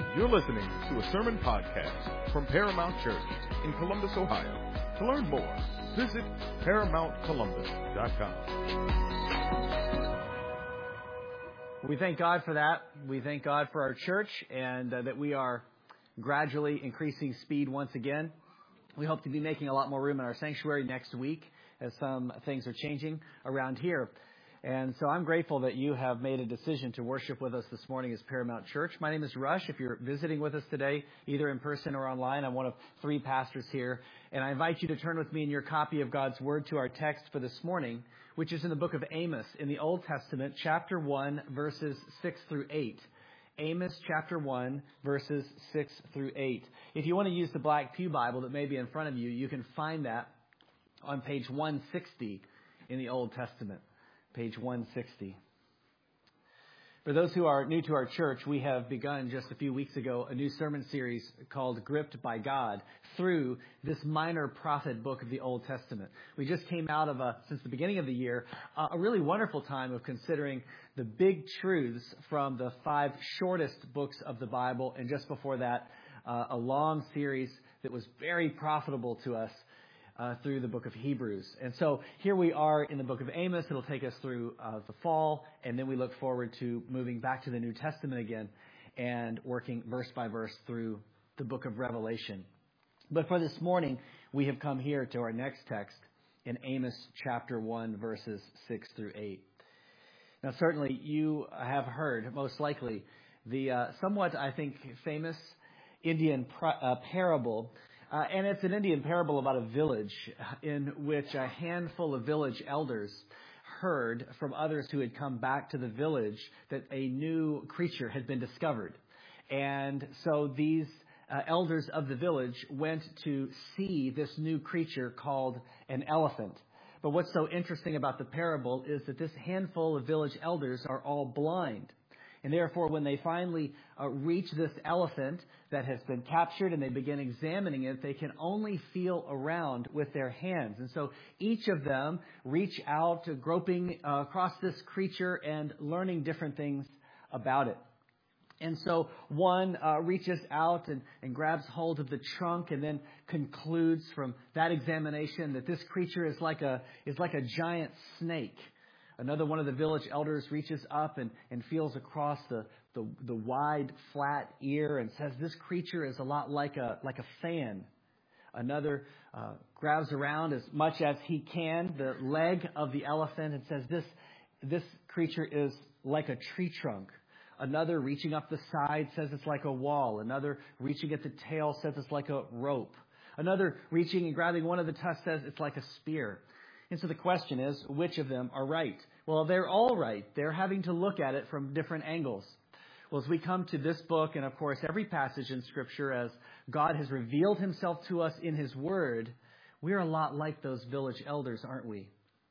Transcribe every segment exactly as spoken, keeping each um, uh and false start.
You're listening to a sermon podcast from Paramount Church in Columbus, Ohio. To learn more, visit paramount columbus dot com. We thank God for that. We thank God for our church and uh, that we are gradually increasing speed once again. We hope to be making a lot more room in our sanctuary next week as some things are changing around here. And so I'm grateful that you have made a decision to worship with us this morning as Paramount Church. My name is Rush. If you're visiting with us today, either in person or online, I'm one of three pastors here. And I invite you to turn with me in your copy of God's Word to our text for this morning, which is in the book of Amos in the Old Testament, chapter one, verses six through eight. Amos chapter one, verses six through eight. If you want to use the Black Pew Bible that may be in front of you, you can find that on page one sixty in the Old Testament. Page one sixty. For those who are new to our church, we have begun just a few weeks ago a new sermon series called Gripped by God through this minor prophet book of the Old Testament. We just came out of, a, since the beginning of the year, a really wonderful time of considering the big truths from the five shortest books of the Bible, and just before that, uh, a long series that was very profitable to us Uh, through the book of Hebrews. And so here we are in the book of Amos. It'll take us through uh, the fall, and then we look forward to moving back to the New Testament again and working verse by verse through the book of Revelation. But for this morning, we have come here to our next text in Amos chapter one, verses six through eight. Now, certainly you have heard, most likely, the uh, somewhat, I think, famous Indian pra- uh, parable. Uh, and it's an Indian parable about a village in which a handful of village elders heard from others who had come back to the village that a new creature had been discovered. And so these uh, elders of the village went to see this new creature called an elephant. But what's so interesting about the parable is that this handful of village elders are all blind. And therefore, when they finally uh, reach this elephant that has been captured and they begin examining it, they can only feel around with their hands. And so each of them reach out, uh, groping uh, across this creature and learning different things about it. And so one uh, reaches out and, and grabs hold of the trunk and then concludes from that examination that this creature is like a is like a giant snake. Another one of the village elders reaches up and, and feels across the, the, the wide, flat ear and says this creature is a lot like a like a fan. Another uh, grabs around as much as he can the leg of the elephant and says this this creature is like a tree trunk. Another reaching up the side says it's like a wall. Another reaching at the tail says it's like a rope. Another reaching and grabbing one of the tusks says it's like a spear. And so the question is, which of them are right? Well, they're all right. They're having to look at it from different angles. Well, as we come to this book, and of course every passage in Scripture, as God has revealed himself to us in his word, we're a lot like those village elders, aren't we?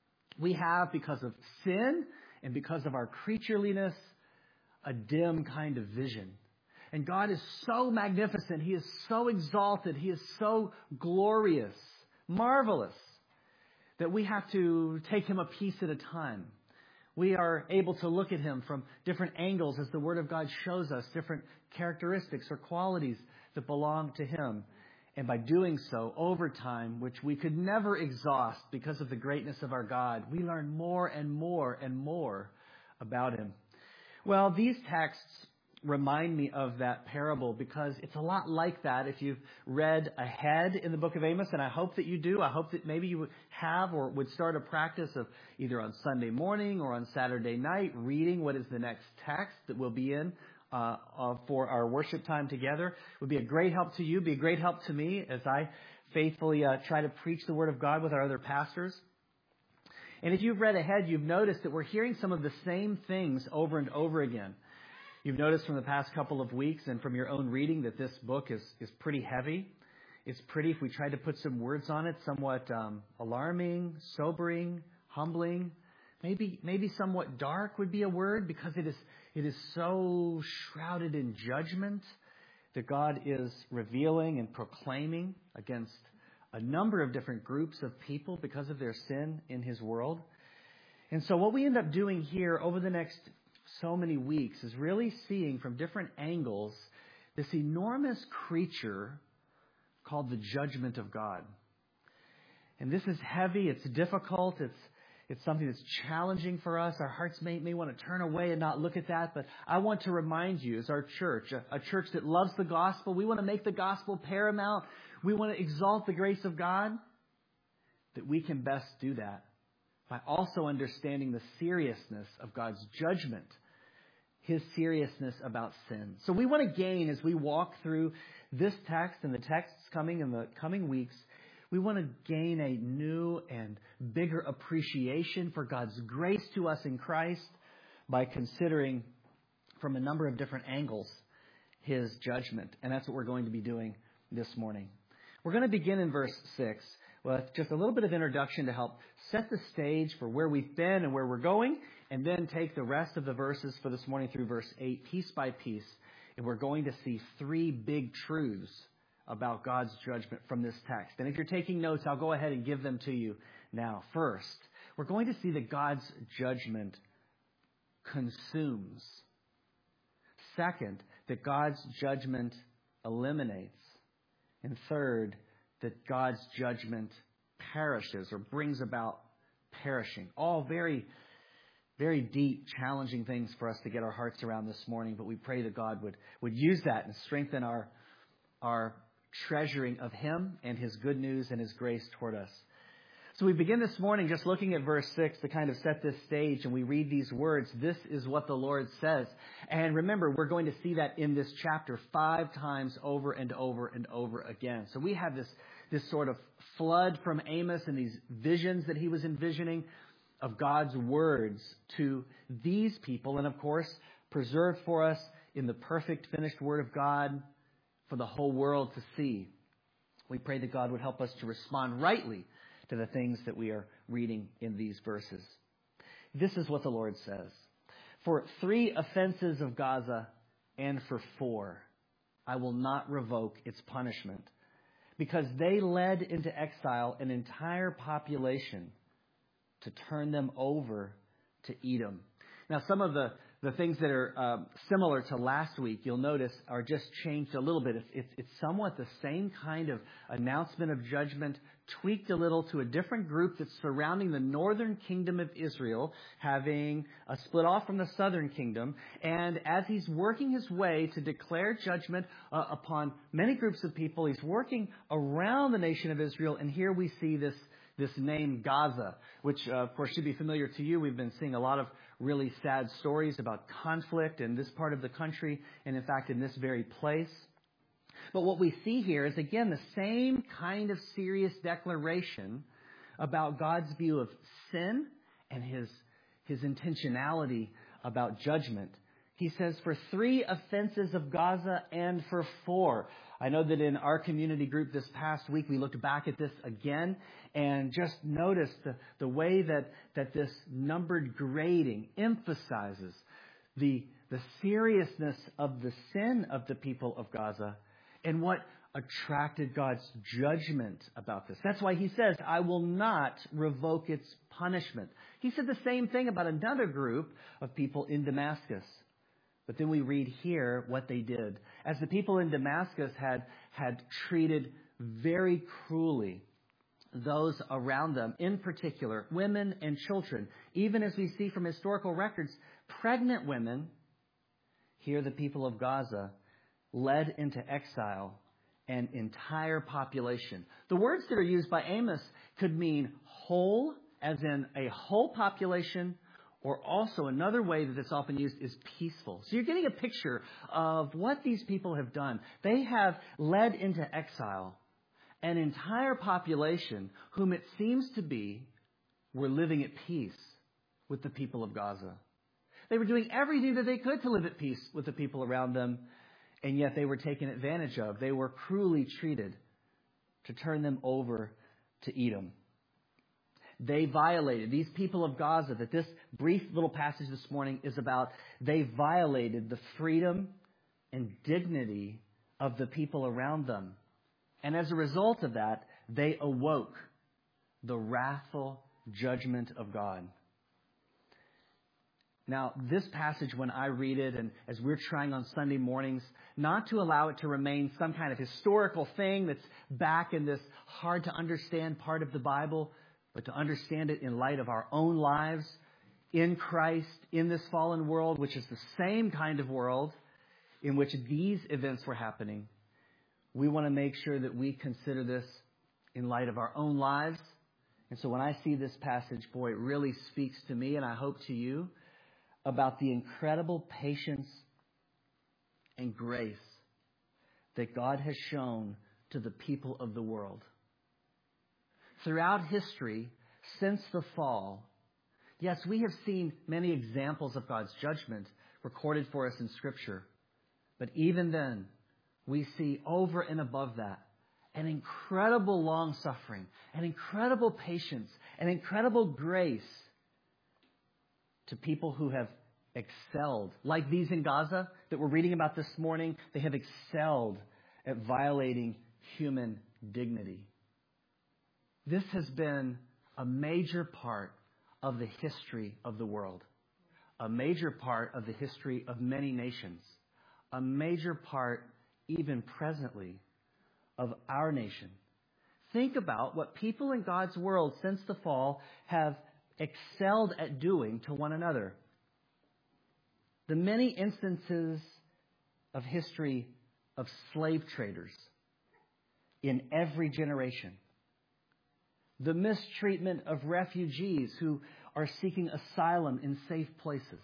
We have, because of sin and because of our creatureliness, a dim kind of vision. And God is so magnificent. He is so exalted. He is so glorious, marvelous, that we have to take him a piece at a time. We are able to look at him from different angles as the Word of God shows us different characteristics or qualities that belong to him. And by doing so, over time, which we could never exhaust because of the greatness of our God, we learn more and more and more about him. Well, these texts remind me of that parable because it's a lot like that if you've read ahead in the book of Amos, and I hope that you do. I hope that maybe you would have or would start a practice of either on Sunday morning or on Saturday night reading what is the next text that we'll be in uh, uh, for our worship time together. It would be a great help to you, be a great help to me as I faithfully uh, try to preach the Word of God with our other pastors. And if you've read ahead, you've noticed that we're hearing some of the same things over and over again. You've noticed from the past couple of weeks and from your own reading that this book is, is pretty heavy. It's pretty, if we tried to put some words on it, somewhat um, alarming, sobering, humbling. Maybe maybe somewhat dark would be a word because it is it is so shrouded in judgment that God is revealing and proclaiming against a number of different groups of people because of their sin in his world. And so what we end up doing here over the next so many weeks is really seeing from different angles this enormous creature called the judgment of God. And this is heavy, it's difficult, it's it's something that's challenging for us. Our hearts may, may want to turn away and not look at that, but I want to remind you, as our church, a, a church that loves the gospel, we want to make the gospel paramount, we want to exalt the grace of God, that we can best do that by also understanding the seriousness of God's judgment, His seriousness about sin. So we want to gain, as we walk through this text and the texts coming in the coming weeks, we want to gain a new and bigger appreciation for God's grace to us in Christ by considering from a number of different angles His judgment. And that's what we're going to be doing this morning. We're going to begin in verse six with just a little bit of introduction to help set the stage for where we've been and where we're going, and then take the rest of the verses for this morning through verse eight, piece by piece. And we're going to see three big truths about God's judgment from this text. And if you're taking notes, I'll go ahead and give them to you now. First, we're going to see that God's judgment consumes. Second, that God's judgment eliminates. And third, that God's judgment perishes or brings about perishing. All very, very deep, challenging things for us to get our hearts around this morning. But we pray that God would, would use that and strengthen our, our treasuring of Him and His good news and His grace toward us. So we begin this morning just looking at verse six to kind of set this stage, and we read these words, "This is what the Lord says." And remember, we're going to see that in this chapter five times over and over and over again. So we have this, this sort of flood from Amos and these visions that he was envisioning of God's words to these people, and of course, preserved for us in the perfect finished Word of God for the whole world to see. We pray that God would help us to respond rightly to the things that we are reading in these verses. This is what the Lord says. "For three offenses of Gaza, and for four, I will not revoke its punishment, because they led into exile an entire population to turn them over to Edom." Now, some of the The things that are um, similar to last week, you'll notice, are just changed a little bit. It's, it's, it's somewhat the same kind of announcement of judgment, tweaked a little to a different group that's surrounding the northern kingdom of Israel, having a split off from the southern kingdom. And as he's working his way to declare judgment uh, upon many groups of people, he's working around the nation of Israel. And here we see this this name Gaza, which, uh, of course, should be familiar to you. We've been seeing a lot of really sad stories about conflict in this part of the country, and in fact in this very place. But what we see here is, again, the same kind of serious declaration about God's view of sin and his, his intentionality about judgment. He says, "For three offenses of Gaza and for four." I know that in our community group this past week, we looked back at this again and just noticed the, the way that, that this numbered grading emphasizes the, the seriousness of the sin of the people of Gaza and what attracted God's judgment about this. That's why he says, "I will not revoke its punishment." He said the same thing about another group of people in Damascus. But then we read here what they did. As the people in Damascus had, had treated very cruelly those around them, in particular, women and children. Even as we see from historical records, pregnant women, here the people of Gaza, led into exile an entire population. The words that are used by Amos could mean whole, as in a whole population, or also another way that it's often used is peaceful. So you're getting a picture of what these people have done. They have led into exile an entire population whom it seems to be were living at peace with the people of Gaza. They were doing everything that they could to live at peace with the people around them, and yet they were taken advantage of. They were cruelly treated to turn them over to Edom. They violated, these people of Gaza, that this brief little passage this morning is about, they violated the freedom and dignity of the people around them. And as a result of that, they awoke the wrathful judgment of God. Now, this passage, when I read it, and as we're trying on Sunday mornings, not to allow it to remain some kind of historical thing that's back in this hard to understand part of the Bible, but to understand it in light of our own lives in Christ, in this fallen world, which is the same kind of world in which these events were happening. We want to make sure that we consider this in light of our own lives. And so when I see this passage, boy, it really speaks to me, and I hope to you, about the incredible patience and grace that God has shown to the people of the world. Throughout history, since the fall, yes, we have seen many examples of God's judgment recorded for us in Scripture. But even then, we see over and above that an incredible long-suffering, an incredible patience, an incredible grace to people who have excelled. Like these in Gaza that we're reading about this morning, they have excelled at violating human dignity. This has been a major part of the history of the world, a major part of the history of many nations, a major part, even presently, of our nation. Think about what people in God's world since the fall have excelled at doing to one another. The many instances of history of slave traders in every generation. The mistreatment of refugees who are seeking asylum in safe places.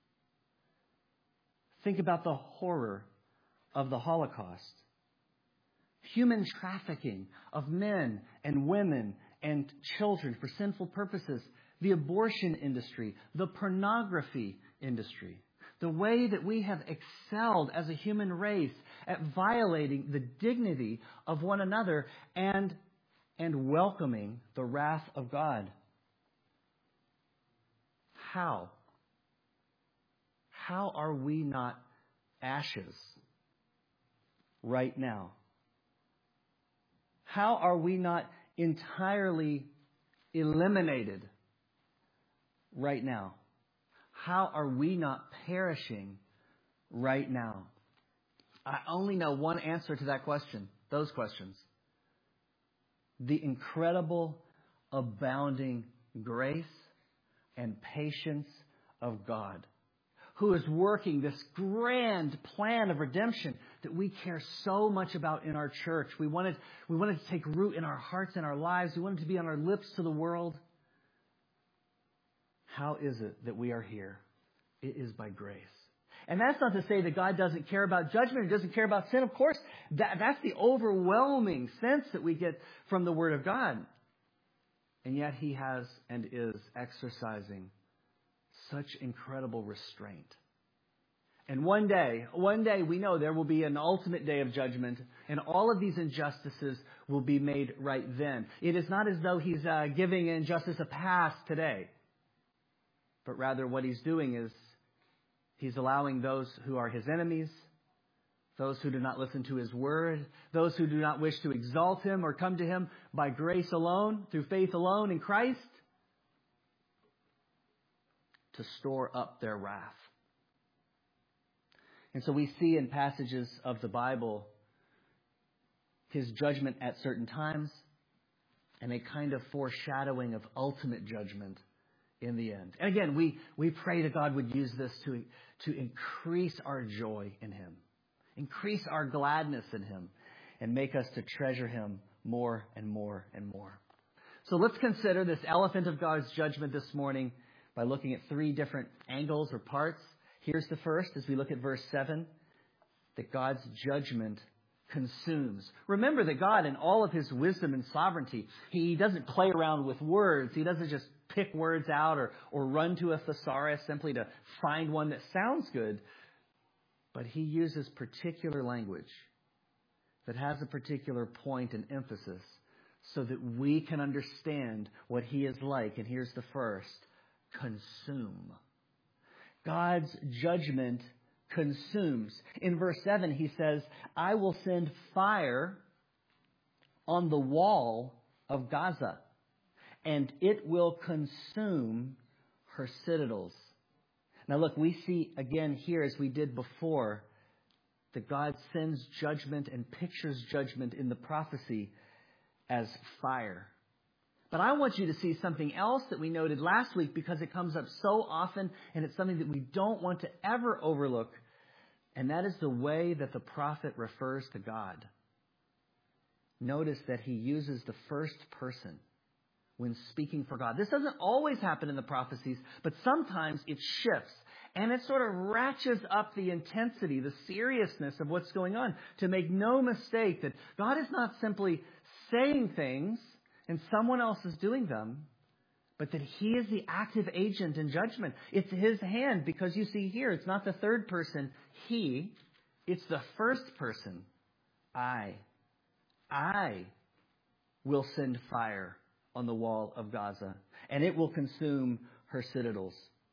Think about the horror of the Holocaust. Human trafficking of men and women and children for sinful purposes. The abortion industry. The pornography industry. The way that we have excelled as a human race at violating the dignity of one another and, and welcoming the wrath of God. How? How are we not ashes right now? How are we not entirely eliminated right now? How are we not perishing right now? I only know one answer to that question, those questions. The incredible, abounding grace and patience of God, who is working this grand plan of redemption that we care so much about in our church. We wanted, we wanted to take root in our hearts and our lives. We wanted to be on our lips to the world. How is it that we are here? It is by grace. And that's not to say that God doesn't care about judgment or doesn't care about sin. Of course, that, that's the overwhelming sense that we get from the Word of God. And yet He has and is exercising such incredible restraint. And one day, one day we know there will be an ultimate day of judgment, and all of these injustices will be made right then. It is not as though He's uh, giving injustice a pass today, but rather what He's doing is He's allowing those who are His enemies, those who do not listen to His word, those who do not wish to exalt Him or come to Him by grace alone, through faith alone in Christ, to store up their wrath. And so we see in passages of the Bible His judgment at certain times and a kind of foreshadowing of ultimate judgment in the end. And again, we, we pray that God would use this to, to increase our joy in Him, increase our gladness in Him, and make us to treasure Him more and more and more. So let's consider this elephant of God's judgment this morning by looking at three different angles or parts. Here's the first, as we look at verse seven, that God's judgment consumes. Remember that God, in all of His wisdom and sovereignty, He doesn't play around with words. He doesn't just pick words out or, or run to a thesaurus simply to find one that sounds good. But He uses particular language that has a particular point and emphasis so that we can understand what He is like. And here's the first. Consume. God's judgment consumes. In verse seven, He says, I will send fire on the wall of Gaza, and it will consume her citadels. Now look, we see again here, as we did before, that God sends judgment and pictures judgment in the prophecy as fire. But I want you to see something else that we noted last week, because it comes up so often and it's something that we don't want to ever overlook. And that is the way that the prophet refers to God. Notice that he uses the first person when speaking for God. This doesn't always happen in the prophecies, but sometimes it shifts. And it sort of ratchets up the intensity, the seriousness of what's going on, to make no mistake that God is not simply saying things and someone else is doing them, but that he is the active agent in judgment. It's his hand, because you see here, it's not the third person, he, it's the first person, I. I will send fire on the wall of Gaza, and it will consume her citadels.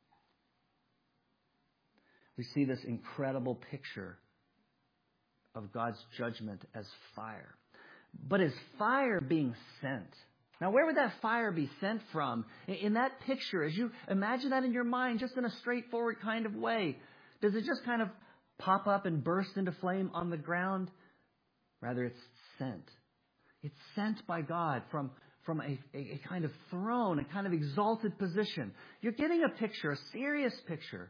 We see this incredible picture of God's judgment as fire. But is fire being sent? Now, where would that fire be sent from? In that picture, as you imagine that in your mind, just in a straightforward kind of way, does it just kind of pop up and burst into flame on the ground? Rather, it's sent. It's sent by God from, from a, a, a kind of throne, a kind of exalted position. You're getting a picture, a serious picture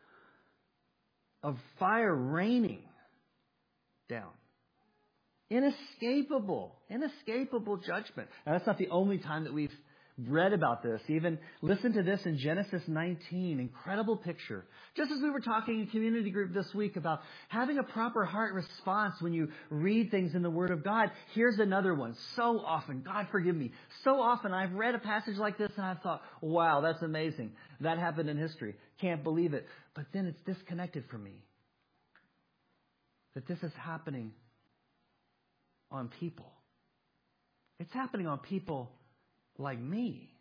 of fire raining down. Inescapable, inescapable judgment. Now, that's not the only time that we've read about this. Even listen to this in Genesis nineteen. Incredible picture. Just as we were talking in community group this week about having a proper heart response when you read things in the Word of God, here's another one. So often, God forgive me, so often I've read a passage like this and I've thought, wow, that's amazing. That happened in history. Can't believe it. But then it's disconnected from me. That this is happening on people. It's happening on people like me.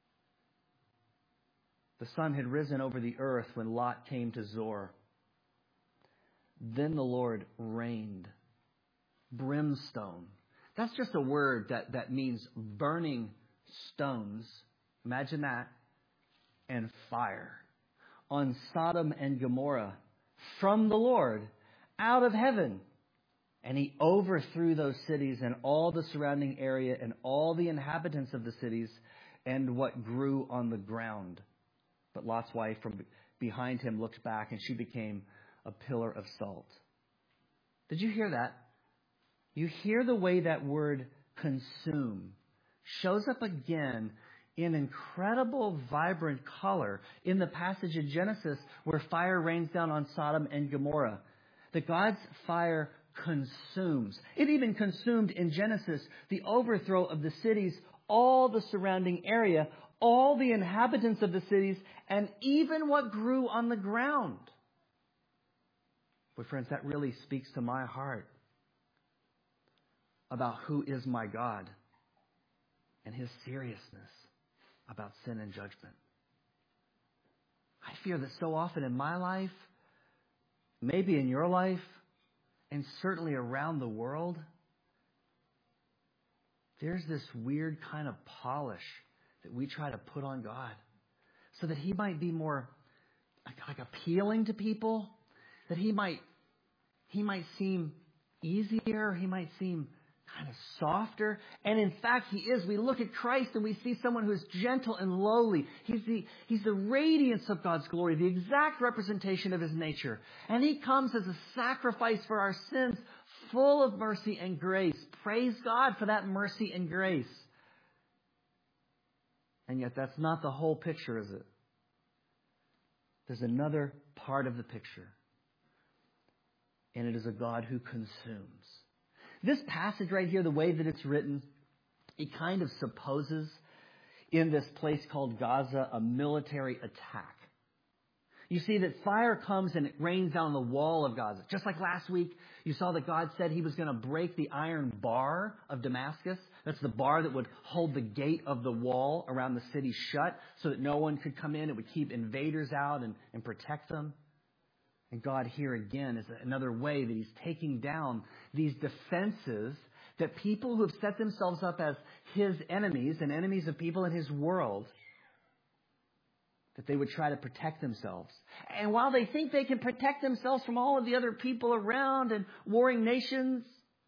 The sun had risen over the earth when Lot came to Zoar. Then the Lord rained brimstone. That's just a word that, that means burning stones. Imagine that. And fire on Sodom and Gomorrah from the Lord out of heaven. And he overthrew those cities and all the surrounding area and all the inhabitants of the cities and what grew on the ground. But Lot's wife from behind him looked back, and she became a pillar of salt. Did you hear that? You hear the way that word consume shows up again in incredible, vibrant color in the passage in Genesis where fire rains down on Sodom and Gomorrah. That God's fire consumes. It even consumed in Genesis the overthrow of the cities, all the surrounding area, all the inhabitants of the cities, and even what grew on the ground. But friends, that really speaks to my heart about who is my God and his seriousness about sin and judgment. I fear that so often in my life, maybe in your life, and certainly around the world, there's this weird kind of polish that we try to put on God so that he might be more like, like appealing to people, that he might he might seem easier, he might seem kind of softer. And in fact, he is. We look at Christ and we see someone who is gentle and lowly. He's the, he's the radiance of God's glory, the exact representation of his nature. And he comes as a sacrifice for our sins, full of mercy and grace. Praise God for that mercy and grace. And yet that's not the whole picture, is it? There's another part of the picture. And it is a God who consumes. This passage right here, the way that it's written, it kind of supposes in this place called Gaza a military attack. You see that fire comes and it rains down the wall of Gaza. Just like last week, you saw that God said he was going to break the iron bar of Damascus. That's the bar that would hold the gate of the wall around the city shut so that no one could come in. It would keep invaders out and, and protect them. And God here again is another way that he's taking down these defenses that people who have set themselves up as his enemies and enemies of people in his world that they would try to protect themselves. And while they think they can protect themselves from all of the other people around and warring nations,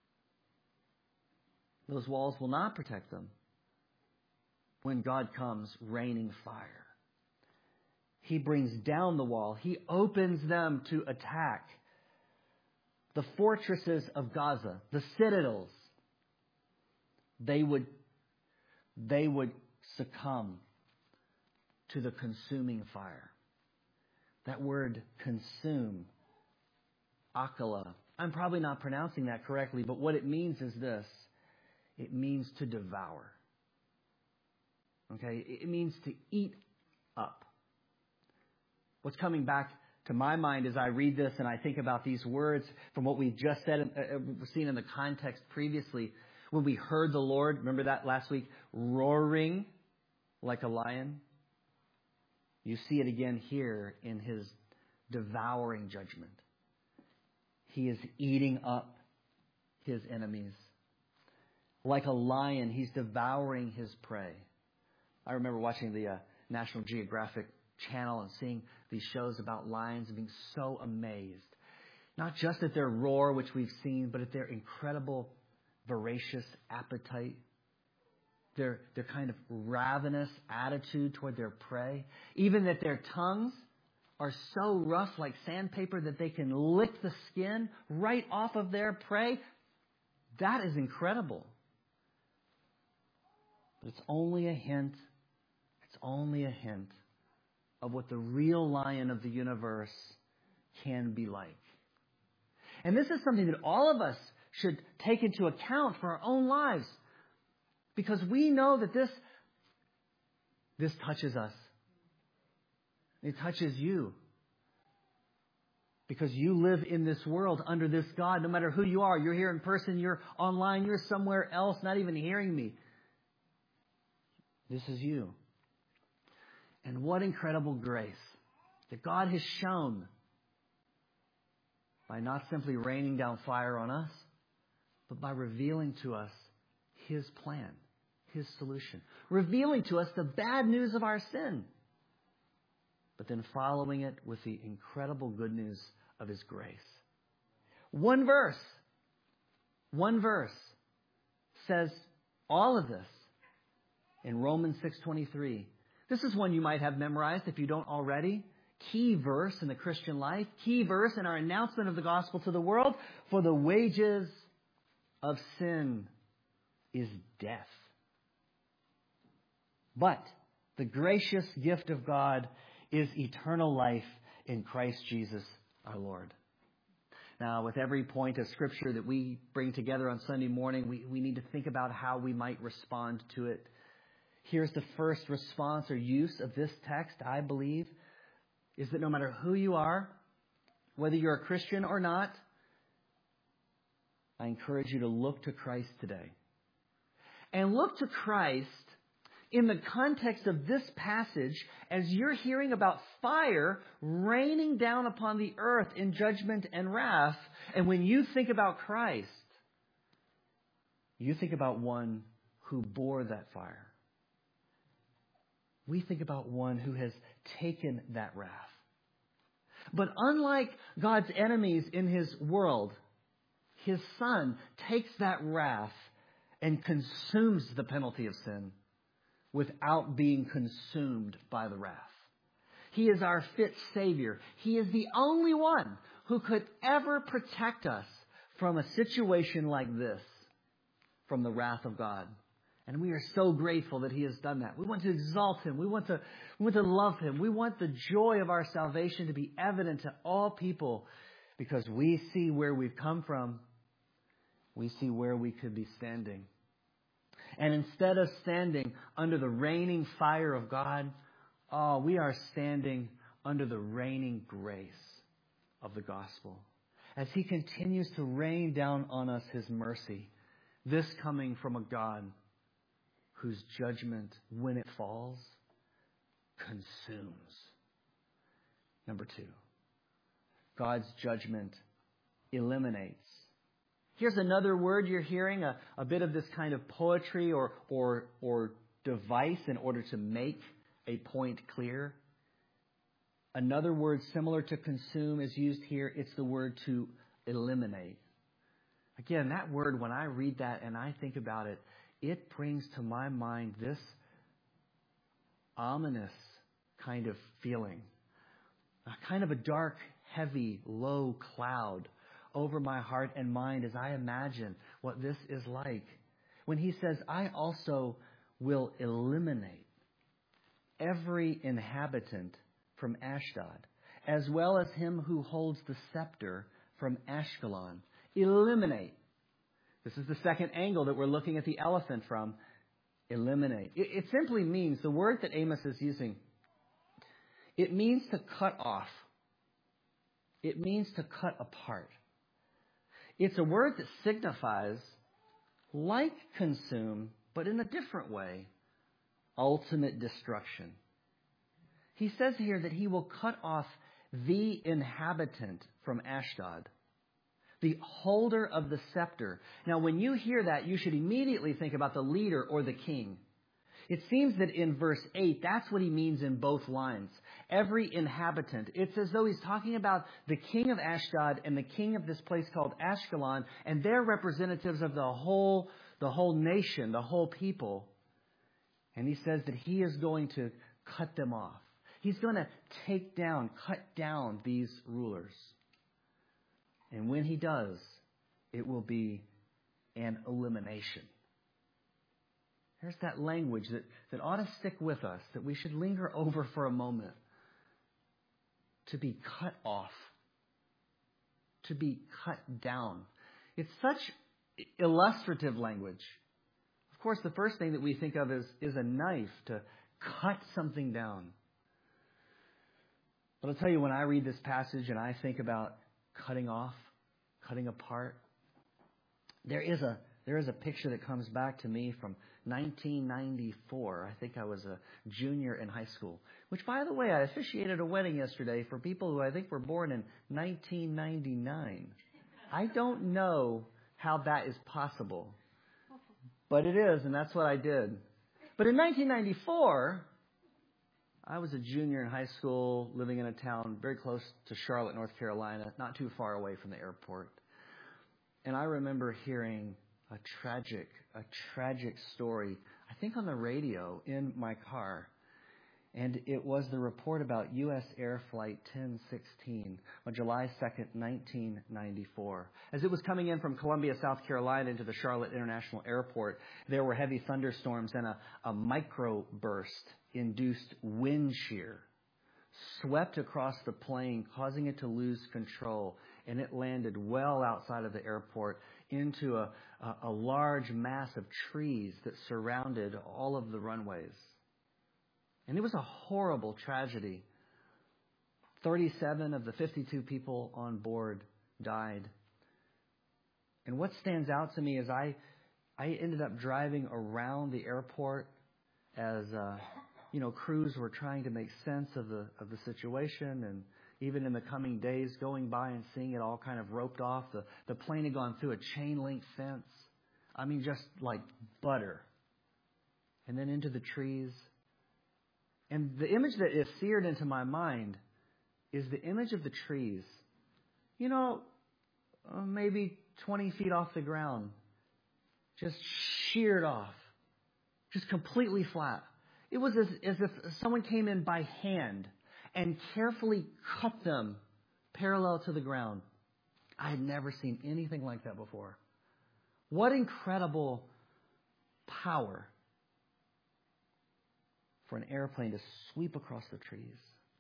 those walls will not protect them when God comes raining fire. He brings down the wall. He opens them to attack. The fortresses of Gaza, the citadels, they would, they would succumb to the consuming fire. That word consume, akala. I'm probably not pronouncing that correctly, but what it means is this. It means to devour. Okay? It means to eat up. What's coming back to my mind as I read this and I think about these words from what we just said, uh, seen in the context previously, when we heard the Lord, remember that last week, roaring like a lion? You see it again here in his devouring judgment. He is eating up his enemies. Like a lion, he's devouring his prey. I remember watching the uh, National Geographic Channel and seeing these shows about lions and being so amazed. Not just at their roar, which we've seen, but at their incredible, voracious appetite. Their, their kind of ravenous attitude toward their prey. Even that their tongues are so rough like sandpaper that they can lick the skin right off of their prey. That is incredible. But it's only a hint. It's only a hint of what the real lion of the universe can be like. And this is something that all of us should take into account for our own lives. Because we know that this, this touches us. It touches you. Because you live in this world under this God, no matter who you are. You're here in person, you're online, you're somewhere else, not even hearing me. This is you. And what incredible grace that God has shown by not simply raining down fire on us, but by revealing to us His plan, His solution. Revealing to us the bad news of our sin, but then following it with the incredible good news of His grace. One verse, one verse says all of this in Romans six twenty-three. This is one you might have memorized if you don't already. Key verse in the Christian life. Key verse in our announcement of the gospel to the world. For the wages of sin is death. But the gracious gift of God is eternal life in Christ Jesus our Lord. Now, with every point of Scripture that we bring together on Sunday morning, we, we need to think about how we might respond to it. Here's the first response or use of this text, I believe, is that no matter who you are, whether you're a Christian or not, I encourage you to look to Christ today. And look to Christ in the context of this passage as you're hearing about fire raining down upon the earth in judgment and wrath. And when you think about Christ, you think about one who bore that fire. We think about one who has taken that wrath. But unlike God's enemies in His world, His Son takes that wrath and consumes the penalty of sin without being consumed by the wrath. He is our fit Savior. He is the only one who could ever protect us from a situation like this, from the wrath of God. And we are so grateful that He has done that. We want to exalt Him. We want to, we want to love Him. We want the joy of our salvation to be evident to all people because we see where we've come from. We see where we could be standing. And instead of standing under the raining fire of God, oh, we are standing under the raining grace of the gospel. As He continues to rain down on us His mercy, this coming from a God whose judgment, when it falls, consumes. Number two, God's judgment eliminates. Here's another word you're hearing, a, a bit of this kind of poetry or, or, or device in order to make a point clear. Another word similar to consume is used here. It's the word to eliminate. Again, that word, when I read that and I think about it, it brings to my mind this ominous kind of feeling. A kind of a dark, heavy, low cloud over my heart and mind as I imagine what this is like. When he says, I also will eliminate every inhabitant from Ashdod, as well as him who holds the scepter from Ashkelon. Eliminate. This is the second angle that we're looking at the elephant from. Eliminate. It, it simply means, the word that Amos is using, it means to cut off. It means to cut apart. It's a word that signifies, like consume, but in a different way, ultimate destruction. He says here that he will cut off the inhabitant from Ashdod, the holder of the scepter. Now, when you hear that, you should immediately think about the leader or the king. It seems that in verse eight, that's what he means in both lines. Every inhabitant. It's as though he's talking about the king of Ashdod and the king of this place called Ashkelon, and they're representatives of the whole, the whole nation, the whole people. And he says that he is going to cut them off. He's going to take down, cut down these rulers. And when he does, it will be an elimination. There's that language that, that ought to stick with us, that we should linger over for a moment. To be cut off. To be cut down. It's such illustrative language. Of course, the first thing that we think of is, is a knife to cut something down. But I'll tell you, when I read this passage and I think about cutting off, cutting apart, there is a there is a picture that comes back to me from nineteen ninety-four. I think I was a junior in high school. Which, by the way, I officiated a wedding yesterday for people who I think were born in nineteen ninety-nine. I don't know how that is possible. But it is, and that's what I did. But in nineteen ninety-four, I was a junior in high school, living in a town very close to Charlotte, North Carolina, not too far away from the airport. And I remember hearing a tragic, a tragic story, I think on the radio in my car. And it was the report about U S Air Flight ten sixteen on July second, nineteen ninety-four. As it was coming in from Columbia, South Carolina into the Charlotte International Airport, there were heavy thunderstorms and a, a microburst-induced wind shear swept across the plane, causing it to lose control. And it landed well outside of the airport into a, a, a large mass of trees that surrounded all of the runways. And it was a horrible tragedy. thirty-seven of the fifty-two people on board died. And what stands out to me is I I ended up driving around the airport as uh, you know, crews were trying to make sense of the of the situation, and even in the coming days, going by and seeing it all kind of roped off. The, the plane had gone through a chain link fence. I mean, just like butter. And then into the trees. And the image that is seared into my mind is the image of the trees. You know, uh, maybe twenty feet off the ground. Just sheared off. Just completely flat. It was as, as if someone came in by hand and carefully cut them parallel to the ground. I had never seen anything like that before. What incredible power for an airplane to sweep across the trees.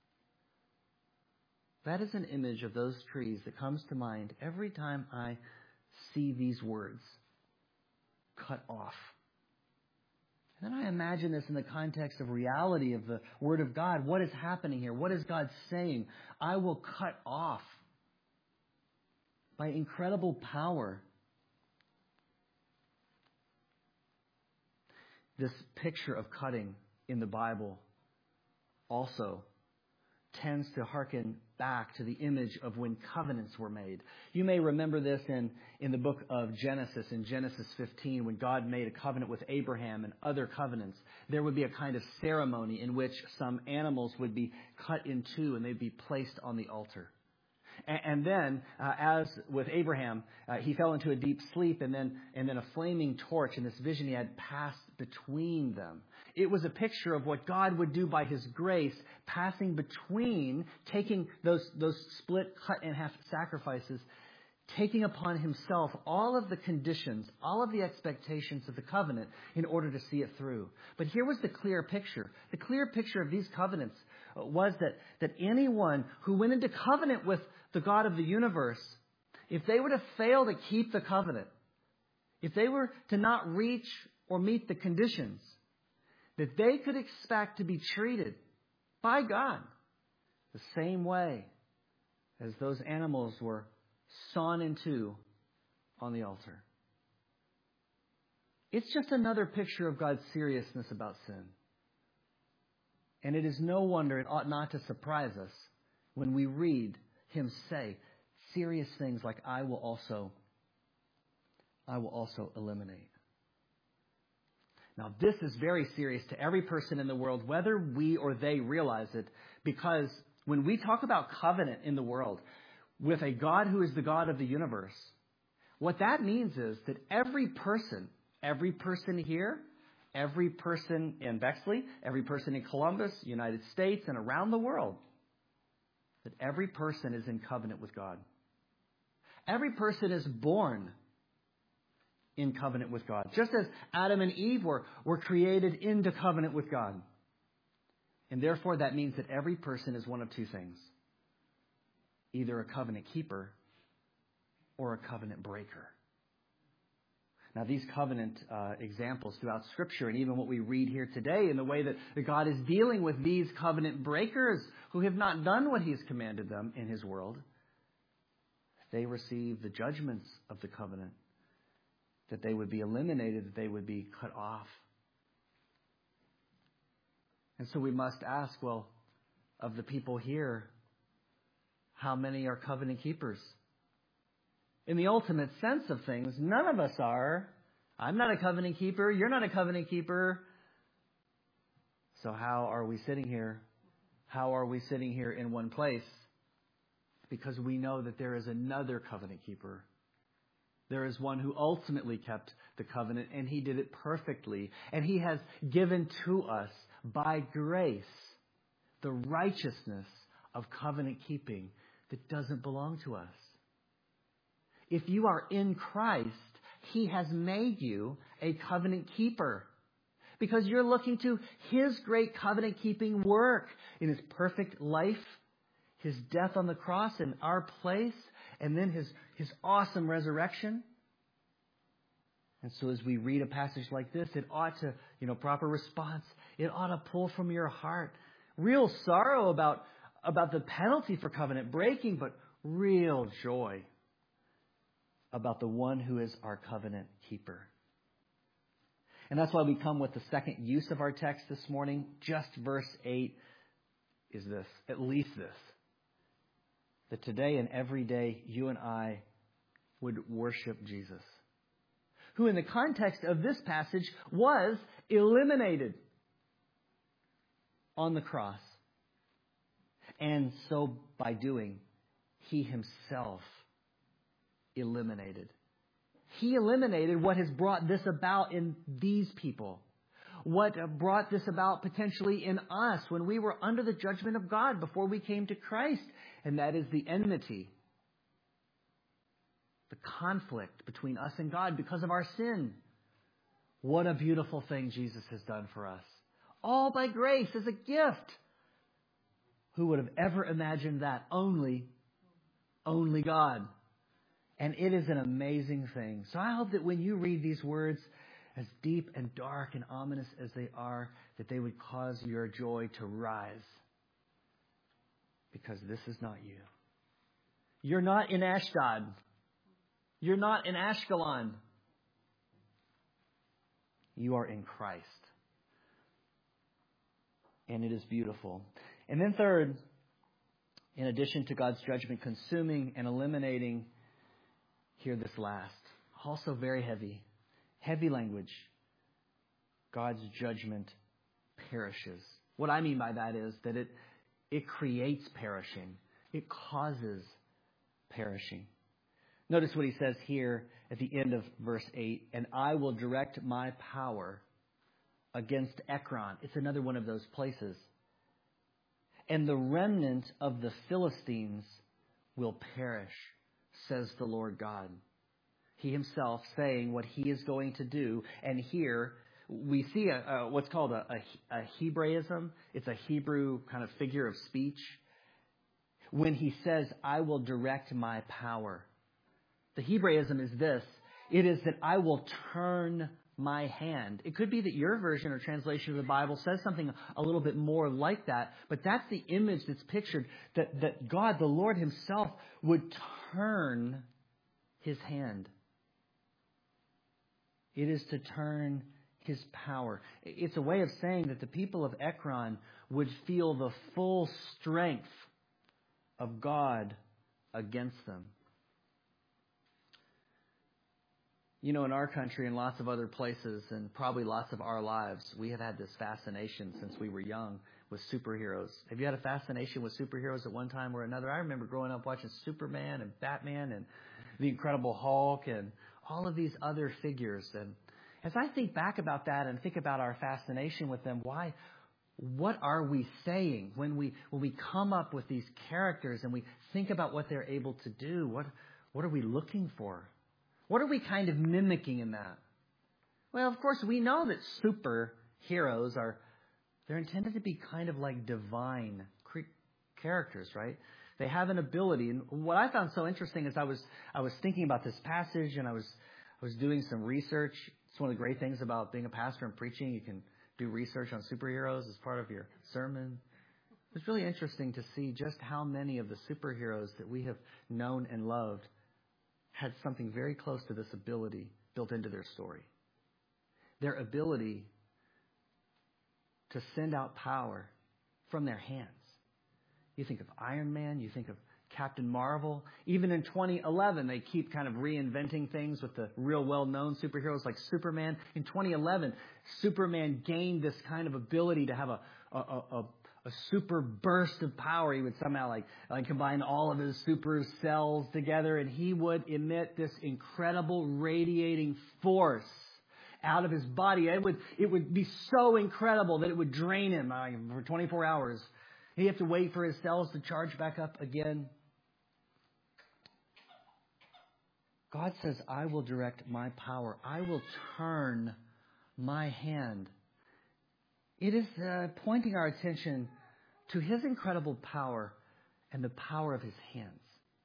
That is an image of those trees that comes to mind every time I see these words, cut off. And then I imagine this in the context of reality of the Word of God. What is happening here? What is God saying? I will cut off by incredible power. This picture of cutting in the Bible also tends to hearken back to the image of when covenants were made. You may remember this in, in the book of Genesis, in Genesis fifteen, when God made a covenant with Abraham and other covenants. There would be a kind of ceremony in which some animals would be cut in two and they'd be placed on the altar. And, and then, uh, as with Abraham, uh, he fell into a deep sleep, and then and then a flaming torch in this vision he had passed between them. It was a picture of what God would do by His grace, passing between, taking those, those split, cut in half sacrifices, taking upon Himself all of the conditions, all of the expectations of the covenant in order to see it through. But here was the clear picture. The clear picture of these covenants was that, that anyone who went into covenant with the God of the universe, if they were to fail to keep the covenant, if they were to not reach or meet the conditions, that they could expect to be treated by God the same way as those animals were sawn in two on the altar. It's just another picture of God's seriousness about sin. And it is no wonder, it ought not to surprise us when we read Him say serious things like, I will also, I will also eliminate. Now, this is very serious to every person in the world, whether we or they realize it, because when we talk about covenant in the world with a God who is the God of the universe, what that means is that every person, every person here, every person in Bexley, every person in Columbus, United States, and around the world, that every person is in covenant with God. Every person is born in covenant with God. Just as Adam and Eve were, were created into covenant with God. And therefore that means that every person is one of two things. Either a covenant keeper or a covenant breaker. Now these covenant uh, examples throughout Scripture, and even what we read here today in the way that, that God is dealing with these covenant breakers who have not done what He's commanded them in His world, they receive the judgments of the covenant, that they would be eliminated, that they would be cut off. And so we must ask, well, of the people here, how many are covenant keepers? In the ultimate sense of things, none of us are. I'm not a covenant keeper. You're not a covenant keeper. So how are we sitting here? How are we sitting here in one place? Because we know that there is another covenant keeper. There is one who ultimately kept the covenant, and He did it perfectly. And He has given to us, by grace, the righteousness of covenant keeping that doesn't belong to us. If you are in Christ, He has made you a covenant keeper, because you're looking to His great covenant keeping work in His perfect life, His death on the cross in our place, and then His, His awesome resurrection. And so as we read a passage like this, it ought to, you know, proper response, it ought to pull from your heart real sorrow about, about the penalty for covenant breaking, but real joy about the one who is our covenant keeper. And that's why we come with the second use of our text this morning. Just verse eight is this, at least this, that today and every day you and I would worship Jesus, who in the context of this passage was eliminated on the cross. And so by doing, He Himself eliminated. He eliminated what has brought this about in these people. What brought this about potentially in us when we were under the judgment of God before we came to Christ. And that is the enmity. The conflict between us and God because of our sin. What a beautiful thing Jesus has done for us. All by grace as a gift. Who would have ever imagined that? Only, only God. And it is an amazing thing. So I hope that when you read these words, as deep and dark and ominous as they are, that they would cause your joy to rise. Because this is not you. You're not in Ashdod. You're not in Ashkelon. You are in Christ. And it is beautiful. And then third, In addition to God's judgment consuming and eliminating, hear this last, also very heavy, heavy language, God's judgment perishes. What I mean by that is that it, it creates perishing. It causes perishing. Notice what he says here at the end of verse eight, and I will direct my power against Ekron. It's another one of those places. And the remnant of the Philistines will perish, says the Lord God. He himself saying what he is going to do. And here we see a, a, what's called a, a, a Hebraism. It's a Hebrew kind of figure of speech. When he says, I will direct my power. The Hebraism is this. It is that I will turn my hand. It could be that your version or translation of the Bible says something a little bit more like that, but that's the image that's pictured, that, that God, the Lord himself, would turn his hand. It is to turn his power. It's a way of saying that the people of Ekron would feel the full strength of God against them. You know, in our country and lots of other places and probably lots of our lives, we have had this fascination since we were young with superheroes. Have you had a fascination with superheroes at one time or another? I remember growing up watching Superman and Batman and the Incredible Hulk and all of these other figures. And as I think back about that and think about our fascination with them, why, what are we saying when we when we come up with these characters and we think about what they're able to do? What what are we looking for? What are we kind of mimicking in that? Well, of course, we know that superheroes are, they're intended to be kind of like divine characters, right? They have an ability. And what I found so interesting is I was I was thinking about this passage and I was I was doing some research. It's one of the great things about being a pastor and preaching. You can do research on superheroes as part of your sermon. It's really interesting to see just how many of the superheroes that we have known and loved had something very close to this ability built into their story. Their ability to send out power from their hands. You think of Iron Man, you think of Captain Marvel. Even in twenty eleven, they keep kind of reinventing things with the real well-known superheroes like Superman. In twenty eleven, Superman gained this kind of ability to have a, a, a, a super burst of power. He would somehow like, like combine all of his super cells together, and he would emit this incredible radiating force out of his body. It would it would be so incredible that it would drain him uh, for twenty-four hours. He'd have to wait for his cells to charge back up again. God says, I will direct my power. I will turn my hand. It is uh, pointing our attention to his incredible power and the power of his hands.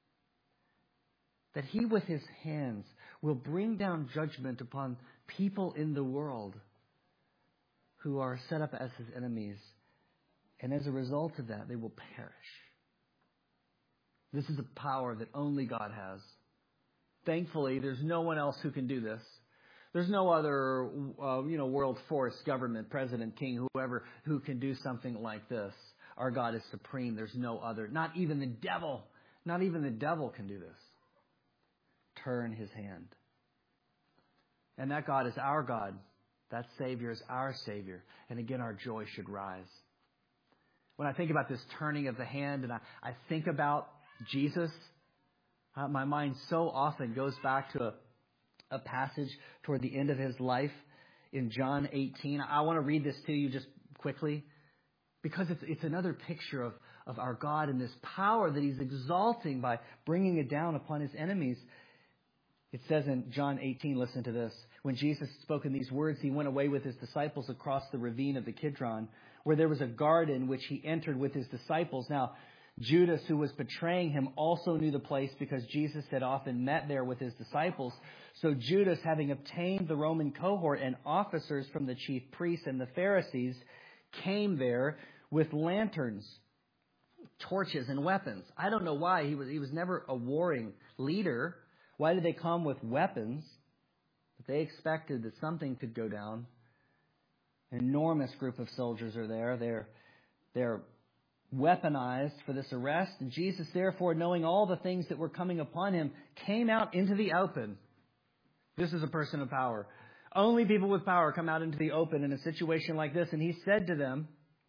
That he with his hands will bring down judgment upon people in the world who are set up as his enemies. And as a result of that, they will perish. This is a power that only God has. Thankfully, there's no one else who can do this. There's no other, uh, you know, world force, government, president, king, whoever, who can do something like this. Our God is supreme. There's no other. Not even the devil. Not even the devil can do this. Turn his hand. And that God is our God. That Savior is our Savior. And again, our joy should rise. When I think about this turning of the hand and I, I think about Jesus, uh, my mind so often goes back to a, a passage toward the end of his life in John eighteen. I want to read this to you just quickly because it's, it's another picture of, of our God and this power that he's exalting by bringing it down upon his enemies. It says in John eighteen, listen to this. When Jesus had spoken these words, he went away with his disciples across the ravine of the Kidron, where there was a garden which he entered with his disciples. Now, Judas, who was betraying him, also knew the place because Jesus had often met there with his disciples. So Judas, having obtained the Roman cohort and officers from the chief priests and the Pharisees, came there with lanterns, torches, and weapons. I don't know why. He was, he was never a warring leader. Why did they come with weapons? But they expected that something could go down. An enormous group of soldiers are there. They're, they're weaponized for this arrest. And Jesus, therefore, knowing all the things that were coming upon him, came out into the open. This is a person of power. Only people with power come out into the open in a situation like this. And he said to them,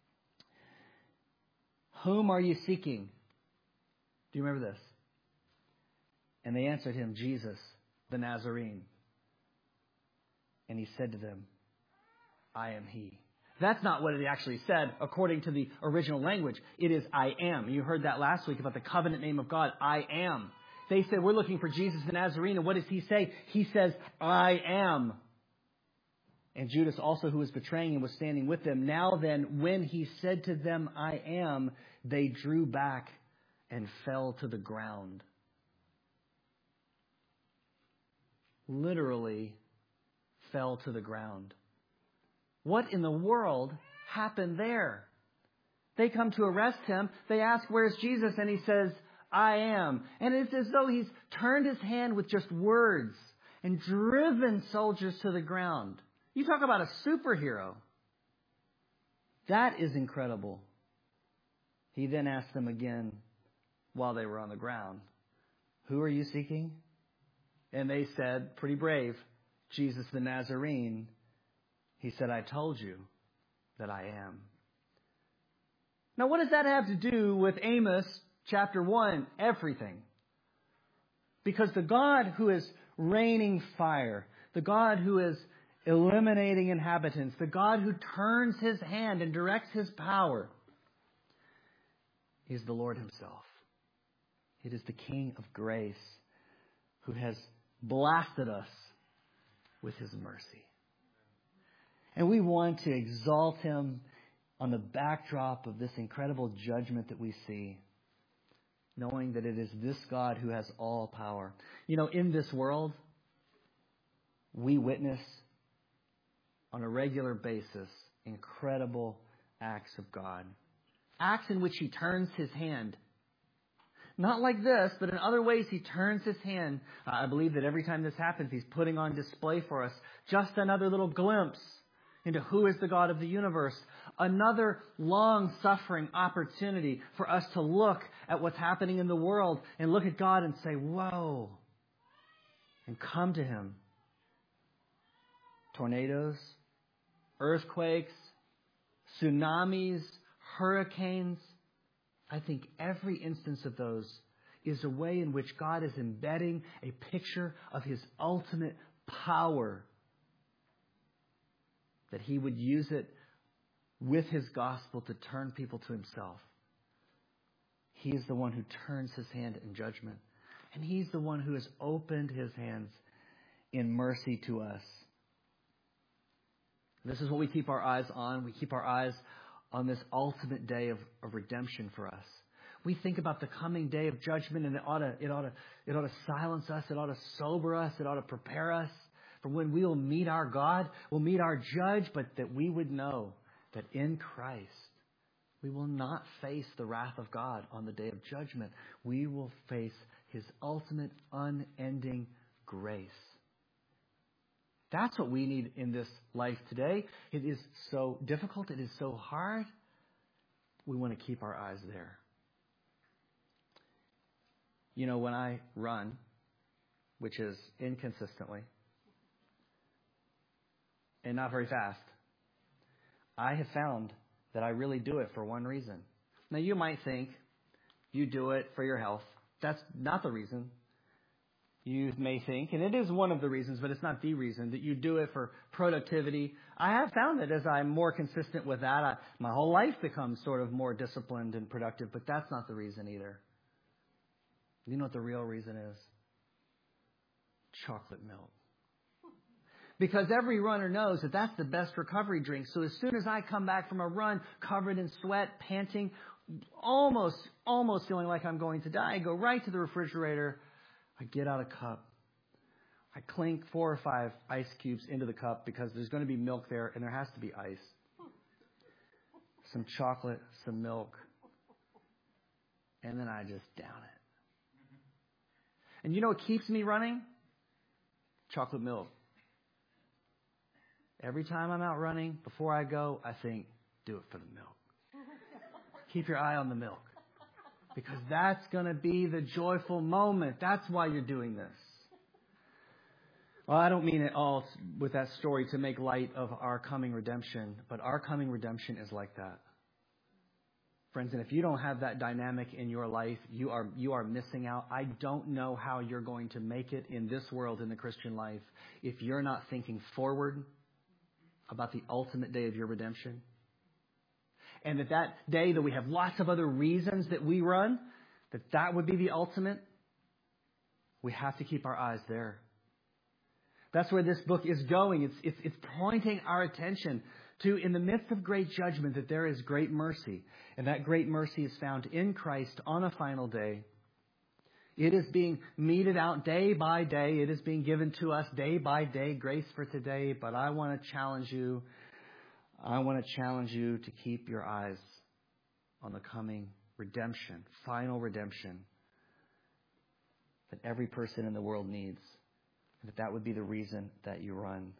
"Whom are you seeking?" Do you remember this? And they answered him, "Jesus, the Nazarene." And he said to them, "I am he." That's not what it actually said according to the original language. It is "I am." You heard that last week about the covenant name of God. I am. They said, "We're looking for Jesus the Nazarene." And what does he say? He says, "I am." And Judas also, who was betraying him, was standing with them. Now then, when he said to them, "I am," they drew back and fell to the ground. Literally fell to the ground. What in the world happened there? They come to arrest him. They ask, "Where's Jesus?" And he says, "I am." And it's as though he's turned his hand with just words and driven soldiers to the ground. You talk about a superhero. That is incredible. He then asked them again while they were on the ground, "Who are you seeking?" And they said, pretty brave, "Jesus the Nazarene." He said, "I told you that I am." Now, what does that have to do with Amos chapter one? Everything. Because the God who is raining fire, the God who is eliminating inhabitants, the God who turns his hand and directs his power, is the Lord himself. It is the King of grace who has blasted us with his mercy. And we want to exalt him on the backdrop of this incredible judgment that we see, knowing that it is this God who has all power. You know, in this world, we witness on a regular basis incredible acts of God. Acts in which he turns his hand. Not like this, but in other ways he turns his hand. I believe that every time this happens, he's putting on display for us just another little glimpse into who is the God of the universe. Another long-suffering opportunity for us to look at what's happening in the world and look at God and say, "Whoa," and come to him. Tornadoes, earthquakes, tsunamis, hurricanes. I think every instance of those is a way in which God is embedding a picture of his ultimate power, that he would use it with his gospel to turn people to himself. He is the one who turns his hand in judgment. And he's the one who has opened his hands in mercy to us. This is what we keep our eyes on. We keep our eyes on this ultimate day of, of redemption for us. We think about the coming day of judgment, and it ought to, it ought to, it ought to silence us. It ought to sober us. It ought to prepare us for when we will meet our God, we'll meet our judge, but that we would know that in Christ, we will not face the wrath of God on the day of judgment. We will face his ultimate, unending grace. That's what we need in this life today. It is so difficult. It is so hard. We want to keep our eyes there. You know, when I run, which is inconsistently, and not very fast, I have found that I really do it for one reason. Now, you might think you do it for your health. That's not the reason. You may think, and it is one of the reasons, but it's not the reason, that you do it for productivity. I have found that as I'm more consistent with that, I, my whole life becomes sort of more disciplined and productive, but that's not the reason either. You know what the real reason is? Chocolate milk. Because every runner knows that that's the best recovery drink. So as soon as I come back from a run, covered in sweat, panting, almost, almost feeling like I'm going to die, I go right to the refrigerator. I get out a cup. I clink four or five ice cubes into the cup because there's going to be milk there and there has to be ice. Some chocolate, some milk. And then I just down it. And you know what keeps me running? Chocolate milk. Every time I'm out running, before I go, I think, do it for the milk. Keep your eye on the milk. Because that's going to be the joyful moment. That's why you're doing this. Well, I don't mean it all with that story to make light of our coming redemption, but our coming redemption is like that. Friends, and if you don't have that dynamic in your life, you are you are missing out. I don't know how you're going to make it in this world, in the Christian life, if you're not thinking forward about the ultimate day of your redemption. And that that day that we have lots of other reasons that we run, that that would be the ultimate. We have to keep our eyes there. That's where this book is going. It's, it's, it's pointing our attention to, in the midst of great judgment, that there is great mercy. And that great mercy is found in Christ on a final day. It is being meted out day by day. It is being given to us day by day, grace for today. But I want to challenge you, I want to challenge you to keep your eyes on the coming redemption, final redemption that every person in the world needs. And that that would be the reason that you run.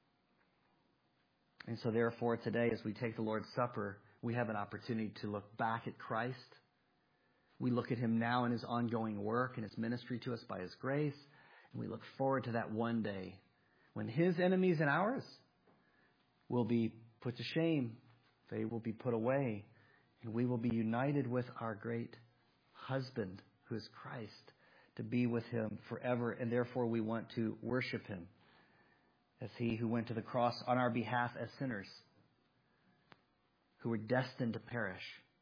And so therefore today, as we take the Lord's Supper, we have an opportunity to look back at Christ. We look at Him now in His ongoing work and His ministry to us by His grace. And we look forward to that one day when His enemies and ours will be put to shame. They will be put away. And we will be united with our great husband, who is Christ, to be with Him forever. And therefore we want to worship Him as He who went to the cross on our behalf as sinners, who were destined to perish.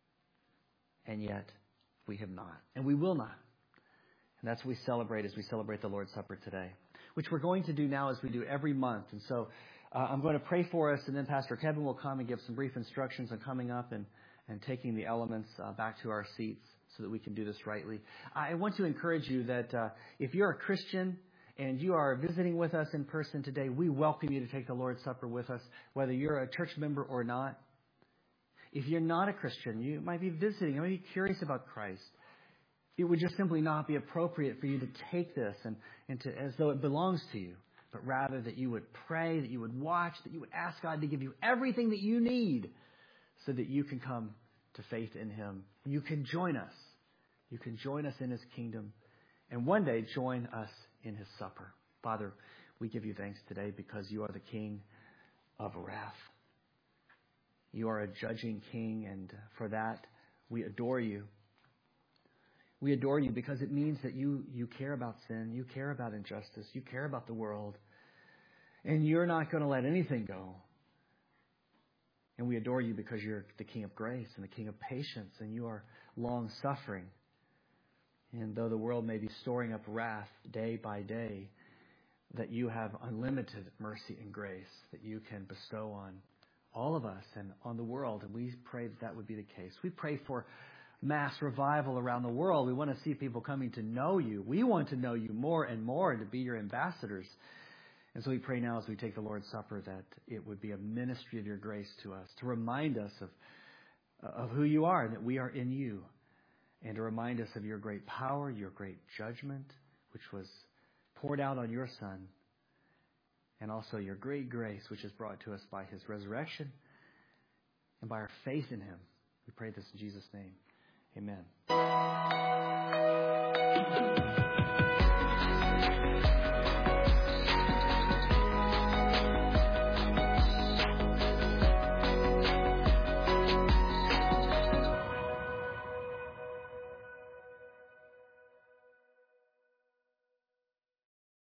And yet we have not. And we will not. And that's what we celebrate as we celebrate the Lord's Supper today, which we're going to do now as we do every month. And so uh, I'm going to pray for us, and then Pastor Kevin will come and give some brief instructions on coming up and, and taking the elements uh, back to our seats so that we can do this rightly. I want to encourage you that uh, if you're a Christian and you are visiting with us in person today, we welcome you to take the Lord's Supper with us, whether you're a church member or not. If you're not a Christian, you might be visiting, you might be curious about Christ. It would just simply not be appropriate for you to take this and, and to, as though it belongs to you, but rather that you would pray, that you would watch, that you would ask God to give you everything that you need so that you can come to faith in Him. You can join us. You can join us in His kingdom and one day join us in His supper. Father, we give you thanks today because you are the King of wrath. You are a judging King, and for that we adore you. We adore you because it means that you, you care about sin, you care about injustice, you care about the world, and you're not going to let anything go. And we adore you because you're the King of grace and the King of patience, and you are long-suffering. And though the world may be storing up wrath day by day, that you have unlimited mercy and grace that you can bestow on all of us and on the world. And we pray that that would be the case. We pray for mass revival around the world. We want to see people coming to know you. We want to know you more and more and to be your ambassadors. And so we pray now as we take the Lord's Supper that it would be a ministry of your grace to us, to remind us of, of who you are and that we are in you, and to remind us of your great power, your great judgment, which was poured out on your Son, and also your great grace, which is brought to us by His resurrection and by our faith in Him. We pray this in Jesus' name. Amen.